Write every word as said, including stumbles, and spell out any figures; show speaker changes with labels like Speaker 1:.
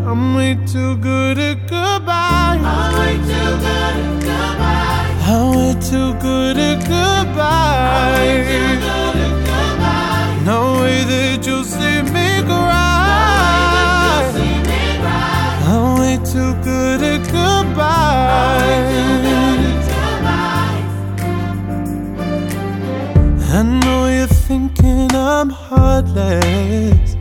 Speaker 1: I'm way too good at goodbye. I'm way too good at goodbye. I'm way too good at goodbye. No way that you'll see me cry. I'm way too good at goodbye. I know you're thinking I'm heartless,